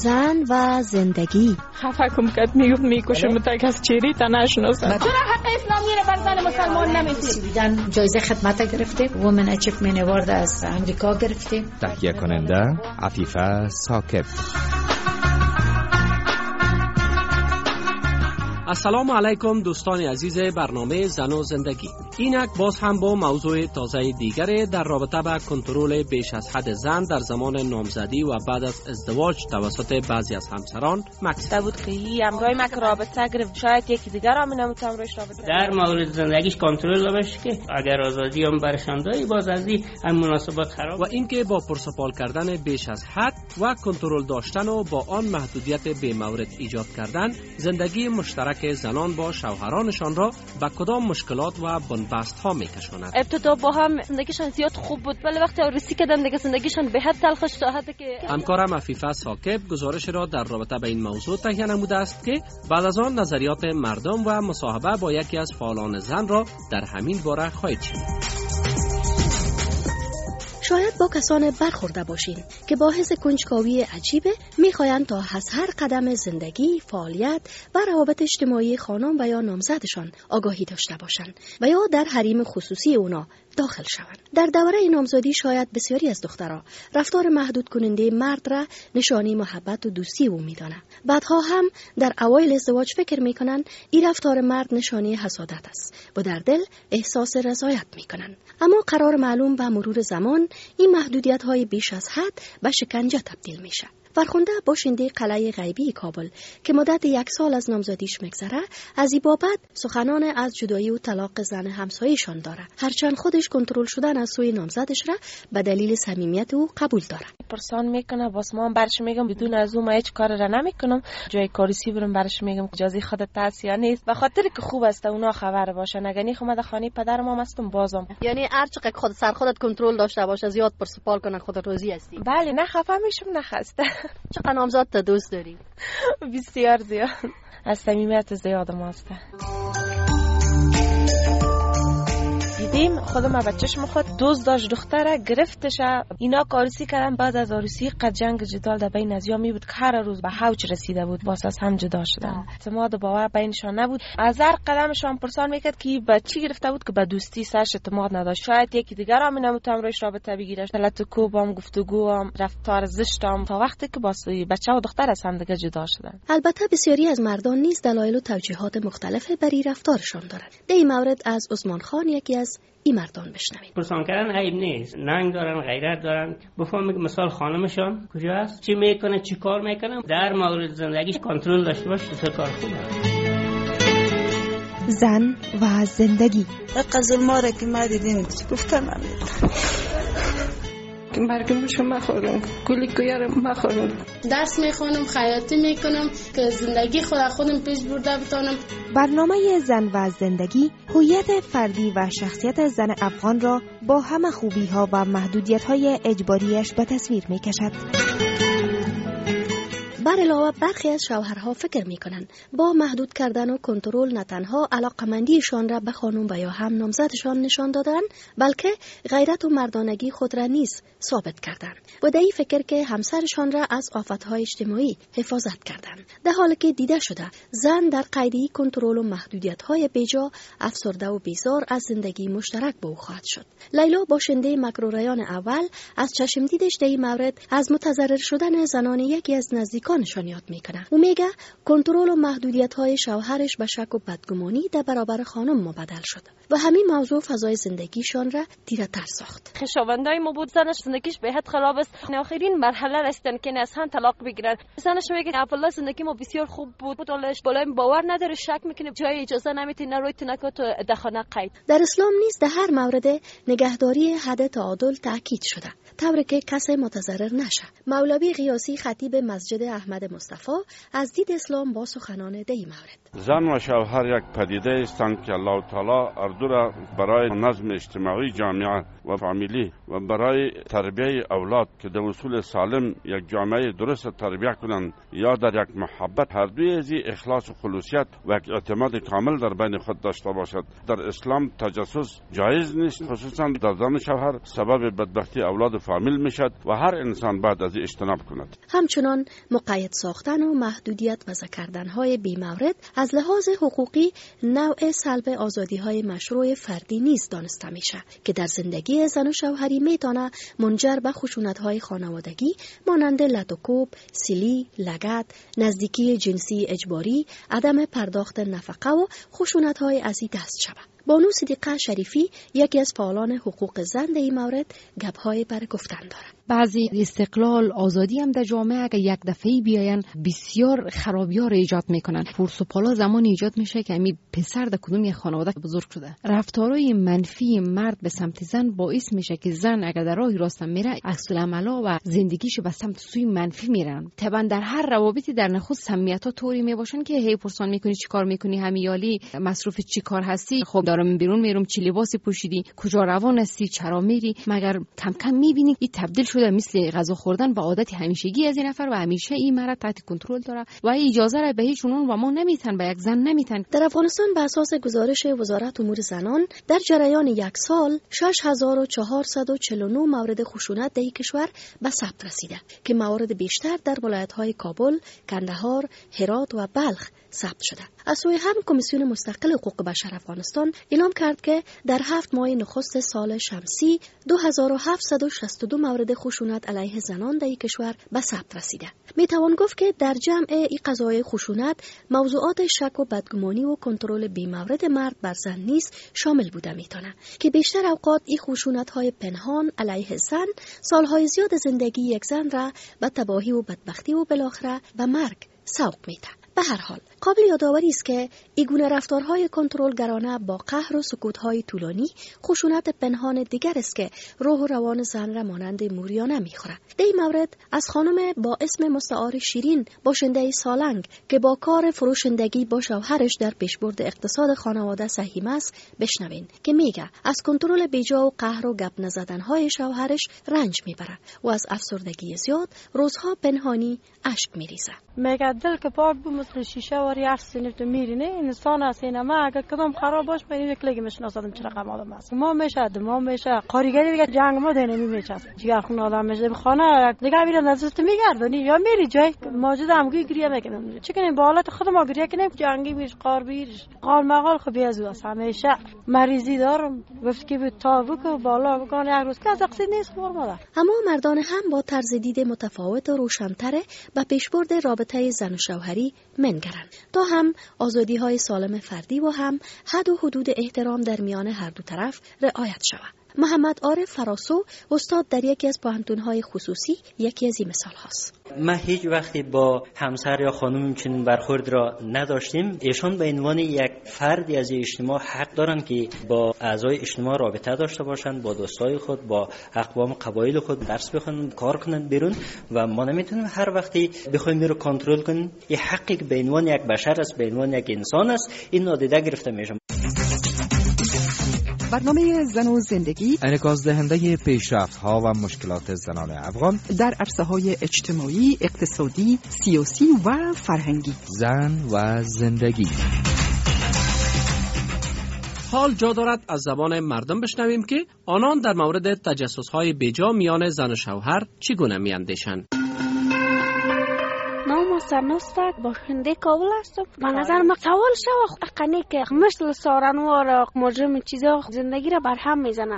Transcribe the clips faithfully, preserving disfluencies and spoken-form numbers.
زن و زندگی. خفه کم کد میگفت میکشه متک از چیری تا نشناسه. چرا حق اسلامی رو بر زن مسلمان نمیتید؟ سویدن جایزه خدمت گرفتیم، وومن اچیومنت اوارد از امریکا گرفتیم. تهیه کننده عفیفه ثاقب. السلام علیکم دوستان عزیز برنامه زن و زندگی. اینک باز هم با موضوع تازه دیگری در رابطه با کنترل بیش از حد زن در زمان نامزدی و بعد از ازدواج توسط بعضی از همسران مکس بود که این امرای مک رابطه گرفت، شاید یکی دیگر هم نمیتونه امرایش رابطه در مورد زندگیش کنترل بشه که اگر آزادی هم برشان داری باز از این هم مناسبات خراب. و اینکه با پرسپال کردن بیش از حد و کنترل داشتن و با آن محدودیت بی مورد ایجاد کردن زندگی مشترک زنان با شوهرانشان را به کدام مشکلات و بنبست ها میکشاند. ابتدا با هم زندگیشان زیاد خوب بود ولی وقتی عروسی کردن دیگه زندگیشان به حد تلخش شد که همکارم عفیفه ثاقب گزارش را در رابطه با این موضوع تهیه نموده است که بعد از آن نظریات مردم و مصاحبه با یکی از فعالان زن را در همین باره خواهید شنید. شاید با کسان برخورده باشین که با حس کنجکاوی عجیبه میخواین تا از هر قدم زندگی، فعالیت و روابط اجتماعی خانم و یا نامزدشان آگاهی داشته باشند و یا در حریم خصوصی اونا داخل شوند. در دوره نامزدی شاید بسیاری از دخترها رفتار محدود کننده مرد را نشانی محبت و دوستی او میدانند. بعدها هم در اوایل ازدواج فکر میکنن این رفتار مرد نشانی حسادت است و در دل احساس رضایت میکنن. اما قرار معلوم به مرور زمان این محدودیت های بیش از حد به شکنجه تبدیل میشه. فرخنده باشنده قلعه غیبی کابل که مدت یک سال از نامزدیش میگذره از این بابت سخنان از جدایی و طلاق زن همسایه‌شان داره، هرچند خودش کنترل شدن از سوی نامزدش را به دلیل صمیمیت او قبول داره. پرسان میکنه باز ما برش میگم بدون از او ما هیچ کار را نمیکنم، جای کاریسی برم برش میگم اجازه خودت هست یا نیست، به خاطر که خوب است اونا خبر باشن. اگه نی خودم خانه پدرم هم هستم بازم، یعنی هر چقدر خود سر خودت کنترل داشته باشه زیاد پرسپال کنن خودت راضی هستی؟ بله، نه خفه میشم نه خسته. چقدر نامزد تا دوست داری؟ بسیار زیاد، از صمیمیت زیاد ماست. دیدیم خودم بچه‌ش میخواد دوست داشت دختره گرفتش، اینا کارسی کردن. بعد از عروسی قد جنگ جدال در بین ازیا می بود که هر روز به حوج رسیده بود، واسه از هم جدا شدن. اعتماد و باور بینشان نبود. از هر قدمشان پرسان میکرد که بچی گرفته بود که به دوستی سرش اعتماد نداشت. شاید یکی دیگر هم نمیتونه روش رابطه بگیره. حالت کوبام، گفتگوام، رفتار زشتام، تا وقتی که با بچه و دختر از هم دیگه جدا شدن. البته بسیاری از مردان نیز دلایل و توجیهات مختلف برای رفتارشان دارند. در این مورد از عثمان خان یکی از این مردان بشنویم. پرسان کردن عیب نیست، ننگ دارن، غیرت دارن. بفهمید مثال خانمشان کجا است، چی میکنه، چی کار میکنه، در مورد زندگیش کنترل داشته باشه، تو کار خوبه. زن و زندگی. قزل ماره که ما دیدیم گفتم که مرگم شما مخورم، کلی کویارم مخورم. درس میخونم، خیاطی میکنم که زندگی خود خودم پیش برده بتونم. برنامه زن و زندگی هویت فردی و شخصیت زن افغان را با همه خوبی ها و محدودیت های اجباریش به تصویر میکشد. بر علاوه برخی از شوهرها فکر میکنن با محدود کردن و کنترل نه تنها علاقمندیشان را به خانم و یا هم نامزدشان نشان دادن، بلکه غیرت و مردانگی خود را نیز ثابت کردند و در این فکر که همسرشان را از آفتهای اجتماعی حفاظت کردند، در حالی که دیده شده زن در قیدی کنترل و محدودیت‌های بیجا افسرده و بیزار از زندگی مشترک با او خواهد شد. لیلا باشنده مکروریان اول از چشم دیدش در این مورد از متضرر شدن زنان یکی از نزدیکان نشان یاد میکنه. او میگه کنترل و محدودیت‌های شوهرش به شک و بدگمانی در برابر خانم مبدل شد و همین موضوع فضای زندگیشان را تیره‌تر ساخت. خوشاوندای ما بود زنش زندگیش به حد خراب است. آخرین مرحله رسیدن که از هم طلاق بگیرن. زنش میگه اولا زندگی ما بسیار خوب بود، ولش بالای باور نداره، شک میکنه، جای اجازه نمیتی نروی تنکو تو دخانه قید. در اسلام نیز در هر مورد نگهداری حد تعادل تاکید شده، طوری که کسی متضرر نشه. مولوی قیاسی خطیب مسجد احمد مصطفی از دید اسلام با سخنان در این مورد: زن و شوهر یک پدیده هستند که الله تعالی هر دو را برای نظم اجتماعی جامعه و فامیلی و برای تربیت اولاد که در اصول سالم یک جامعه درست تربیت کنند یا در یک محبت، هر دوی از اخلاص و خلوصیت و یک اعتماد کامل در بین خود داشته باشد. در اسلام تجسس جایز نیست، خصوصا در زن و شوهر سبب بدبختی اولاد و فامیل میشد و هر انسان باید از این اجتناب کند. همچنان مقدم قید ساختن و محدودیت وضع کردن‌های بی‌مورد از لحاظ حقوقی نوع سلب آزادی‌های مشروع فردی نیز دانسته میشه که در زندگی زن و شوهری میتونه منجر به خشونت‌های خانوادگی مانند لطوکوب، سیلی، لگد، نزدیکی جنسی اجباری، عدم پرداخت نفقه و خشونت‌های از این دست شود. بانو صدیقه شریفی یکی از فعالان حقوق زن در این مورد گپ‌های برای گفتن دارد. بعضی استقلال آزادی هم در جامعه اگه یک دفعه بیاین بسیار خرابی‌ها را ایجاد میکنن. پرس و پالا زمان ایجاد میشه که امی پسر در کدوم یک خانواده بزرگ شده. رفتارهای منفی مرد به سمت زن باعث میشه که زن اگه در راه راست میره عکس العملا و زندگیش به سمت سوی منفی میرن. طبعا در هر روابطی در نخست سمیت‌ها طوری میباشن که هی پرسان میکنی چیکار میکنی، همیالی مصروف چیکار هستی، خب دارم بیرون میرم، چی لباسی پوشیدی، کجا روان هستی، چرا میری، مگر کم کم میبینی این تبدیل شده مثل غذا خوردن به عادت همیشگی از این نفر و همیشه این مرد تحت کنترل داره و اجازه را به هیچ عنوان و ما نمیتن به یک زن نمیتن. در افغانستان به اساس گزارش وزارت امور زنان در جریان یک سال شش هزار و چهارصد و چهل و نه مورد خشونت در کشور به ثبت رسیده که موارد بیشتر در ولایت‌های کابل، کندهار، هرات و بلخ ثبت شده. از سوی هم کمیسیون مستقل حقوق بشر افغانستان اعلام کرد که در هفت ماه نخست سال شمسی دو هزار و هفتصد و شصت و دو مورد خشونت علیه زنان در کشور به ثبت رسیده. می توان گفت که در جمع این قضایای خشونت موضوعات شک و بدگمانی و کنترل بی‌مورد مرد بر زن نیز شامل بوده میتونه که بیشتر اوقات این خشونت‌های پنهان علیه زن سالهای زیاد زندگی یک زن را به تباهی و بدبختی و بالاخره به مرگ سوق میده. به هر حال قابل یادآوری است که این گونه رفتارهای کنترلگرانه با قهر و سکوت‌های طولانی خشونت پنهان دیگر است که روح و روان زن را مانند موریانه می‌خورد. در این مورد از خانم با اسم مستعار شیرین باشنده سالنگ که با کار فروشندگی با شوهرش در پیشبرد اقتصاد خانواده سهیم است بشنوین که میگه از کنترل بیجا و قهر و گپ نزدن‌های شوهرش رنج میبره و از افسردگی زیاد روزها پنهانی اشک میریزه. میگه دل که پاک بود مثل شیشه واری هر سنت میرینه انسان است. اینما اگه کدام خراب باش من یک لگی میشناسم چرا قم آدم است. ما میشه ما میشه قاریگری دیگه جنگ ما دینه میچه جگر خون آدم میشه خانه دیگه میره نزدت میگردونی یا میری جای موجود همگی گریه میکنن چیکن با حالت خود ما گریه کنیم جنگی بیش قار بیش قال مقال خو بیازو است. همیشه مریضی دارم گفت که تابوک و بالا بگن یک روز که از اقصی نیست فرموده. اما مردان هم با طرز دید متفاوت و روشن‌تر به پیشبرد رابطه زن و شوهری منگرند تا هم آزادی‌های سالم فردی و هم حد و حدود احترام در میان هر دو طرف رعایت شود. محمد عارف فراسو استاد در یکی از پوهنتون‌های خصوصی یکی از این مثال هاست. ما هیچ وقتی با همسر یا خانم چنین برخورد را نداشتیم. ایشان به عنوان یک فردی از اجتماع حق دارند که با اعضای اجتماع رابطه داشته باشند، با دوستای خود، با اقوام قبایل خود درس بخونن، کار کنن بیرون و ما نمیتونیم هر وقتی بخوایم می رو کنترل کنیم. این حقی که به عنوان یک بشر است، به عنوان یک انسان است، این نادیده گرفته میشه. برنامه زن و زندگی انعکاس دهنده پیشرفت‌ها و مشکلات زنان افغان در عرصه‌های اجتماعی، اقتصادی، سیاسی و فرهنگی. زن و زندگی. حال جا دارد از زبان مردم بشنویم که آنان در مورد تجسس‌های بیجا میان زن و شوهر چگونه میاندیشند. نام سرنوستک باشنده کابل هستم. به نظر من سوال شو اقنی که مثل سارنوار مجرم چیزا زندگی را برهم میزنن.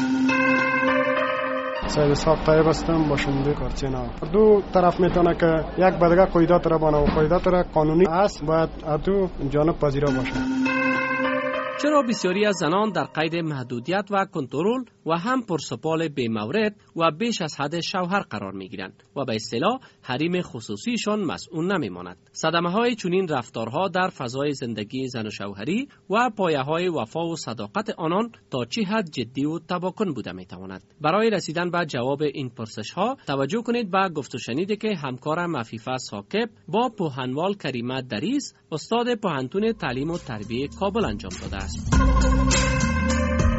سید صاحب طیب هستم باشنده کارچینا. دو طرف میتونه که یک بدگه قیدات را بانه و قیدات را قانونی است باید ادو جانب پذیرا باشه. چرا بسیاری از زنان در قید محدودیت و کنترل و هم پرسپال بی مورد و بیش از حد شوهر قرار می گیرند و به اصطلاح حریم خصوصیشان مسئول نمی ماند. صدمه های چنین رفتارها در فضای زندگی زن و شوهری و پایه های وفا و صداقت آنان تا چه حد جدی و تباکن بوده می تواند؟ برای رسیدن به جواب این پرسش ها توجه کنید به گفت و شنیدی که همکارم عفیفه ساکب با پوهنوال کریمه دریز استاد پوهنتون تعلیم و تربیه کابل انجام داده است. در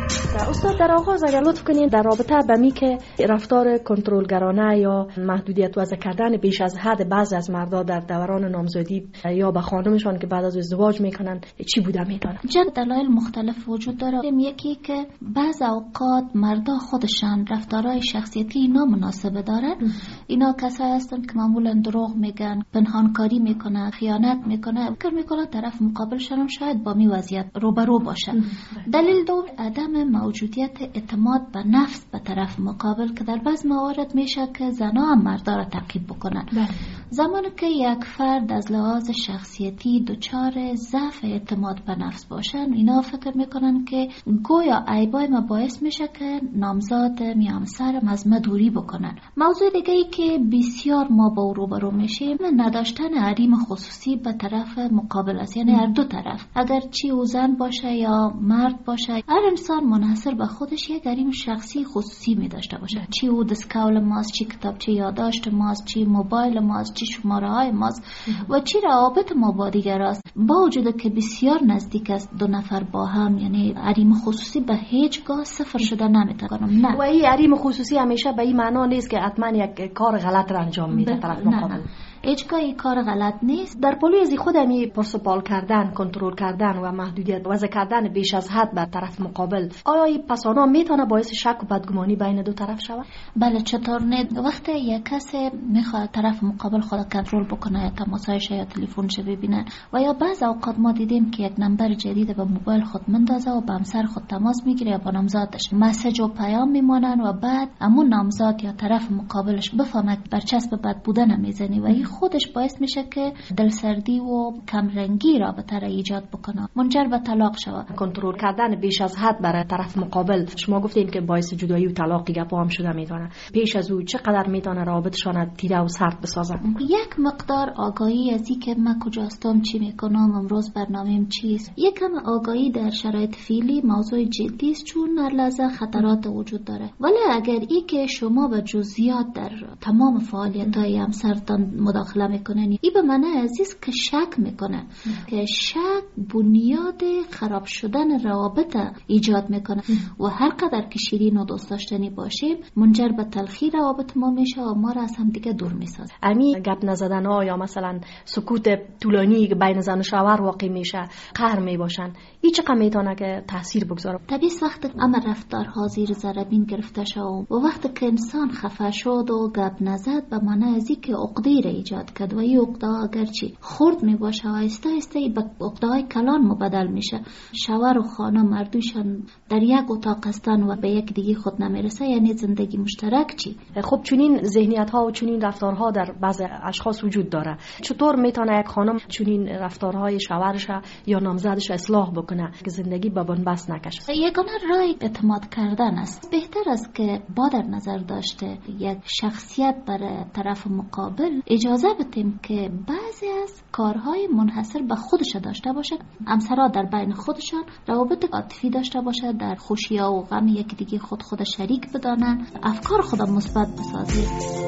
استاد در آغاز اگر لطف کنین در رابطه با می که رفتار کنترلگرانه یا محدودیت وضع کردن بیش از حد بعضی از مردا در دوران نامزدی یا به خانمشان که بعد از ازدواج میکنن چی بوده میدونن؟ جد دلایل مختلف وجود داره. یکی که بعض اوقات مردا خودشان رفتارهای شخصیتی نامناسب دارن. اینا کسایی هستن که معمولا دروغ میگن، پنهانکاری میکنن، خیانت میکنن، فکر میکنن طرف مقابلشان هم شاید با می وضعیت روبرو باشه. دلیل دوم عدم موجودیت اعتماد به نفس به طرف مقابل که در بعض موارد میشه که زنها هم مردا را تعقیب بکنن. زمانی که یک فرد از لحاظ شخصیتی دچار ضعف اعتماد به نفس باشن، اینا فکر میکنن که گویا عیبای ما باعث میشه که نامزاد میامسرم از ما دوری بکنن. موضوع دیگه ای که بسیار ما با او روبرو میشیم نداشتن حریم خصوصی به طرف مقابل است، یعنی هر دو طرف، اگر چی او زن باشه یا مرد باشه، هر انسان منحصر به خودش یک حریم شخصی خصوصی می داشته باشه. چی او دسکول ماست، چی کتابچه یادداشت ماست، چی موبایل ماست، چی شماره های ماست و چی روابط ما با دیگر است. با وجود که بسیار نزدیک است دو نفر با هم، یعنی حریم خصوصی به هیچگاه صفر شده نمیتونم. نه، و این حریم خصوصی همیشه به این معنا نیست که حتما یک کار غلط را انجام میده طرف مقابل. هیچگاه این کار غلط نیست. در پلوی از خود همی پرسپال کردن، کنترل کردن و محدودیت وضع کردن بیش از حد بر طرف مقابل، آیا این پسانا میتونه باعث شک و بدگمانی بین دو طرف شود؟ بله، چطور نه؟ وقتی یک کسی میخواد طرف مقابل خود کنترل بکنه یا تماسایش یا تلفنش ببینه و یا بعض اوقات ما دیدیم که یک نمبر جدید به موبایل خود مندازه و به همسر خود تماس میگیره یا با نامزادش مسیج و پیام میمونن و بعد همون نامزاد یا طرف مقابلش بفهمه برچسب بد بودن میزنی و این خودش باعث میشه که دلسردی و کمرنگی رابطه را ایجاد بکنه، منجر به طلاق شود. کنترل کردن بیش از حد برای طرف مقابل، شما گفتین که باعث جدایی و طلاق گپا هم شده میتونه. پیش از او چقدر میتونه رابطشان تیره و سرد بسازه؟ یک مقدار آگاهی از این که من کجاستم، چی میکنم، امروز برنامه‌ام چیست. یکم آگاهی در شرایط فعلی موضوع جدی است، چون هر لحظه خطرات وجود داره. ولی اگر ای که شما به جزئیات در تمام فعالیت‌های همسرتان مداخله میکنن، ای به معنی عزیز که شک میکنه که شک بنیاد خراب شدن روابط ایجاد میکنه و هر قدر که شیرین و دوست داشتنی باشیم منجر به تلخی روابط ما میشه و ما را از هم دیگه دور میسازه. امی گپ نزدن ها یا مثلا سکوت طولانی که بین زن و شوهر واقع میشه، قهر میباشن، این چقدر میتونه که تاثیر بگذاره؟ طبیعی وقتی اما رفتارها زیر ذره بین گرفته شد و وقتی که انسان خفه شد و گپ نزد به معنی از اینکه عقده را ایجاد کرد و این عقده اگرچه خرد می باشه و آهسته آهسته به عقده های کلان مبدل میشه. شوهر و خانم مردوشان در یک اتاق هستن و به یک دیگه خود نمیرسه، یعنی زندگی مشترک چی؟ خب چنین ذهنیت ها و چنین رفتارها در بعض اشخاص وجود داره. چطور میتونه یک خانم چنین رفتارهای شوهرش یا نامزدش اصلاح بکنه که زندگی به بنبست نکشه؟ یگانه راه اعتماد کردن است. بهتر است که با در نظر داشته یک شخصیت برای طرف مقابل اجازه بدیم که بعضی از کارهای منحصر به خودش داشته باشه. همسرها در بین خودشان روابط عاطفی داشته باشه، در خوشی و غم یک دیگه خود خود شریک بدانن، افکار خود مثبت بسازید.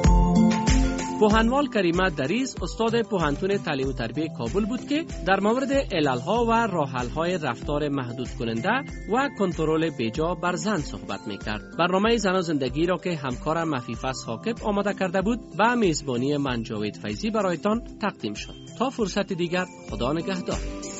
پوهنوال کریمه دریز استاد پوهنتون تعلیم و تربیه کابل بود که در مورد عللها و راه‌حل‌های رفتار محدود کننده و کنترل بیجا بر زن صحبت می‌کرد. برنامه زن و زندگی را که همکارم مفیفه ثاقب آماده کرده بود و میزبانی من جاوید فیضی برایتان تقدیم شد. تا فرصت دیگر، خدا نگهدار.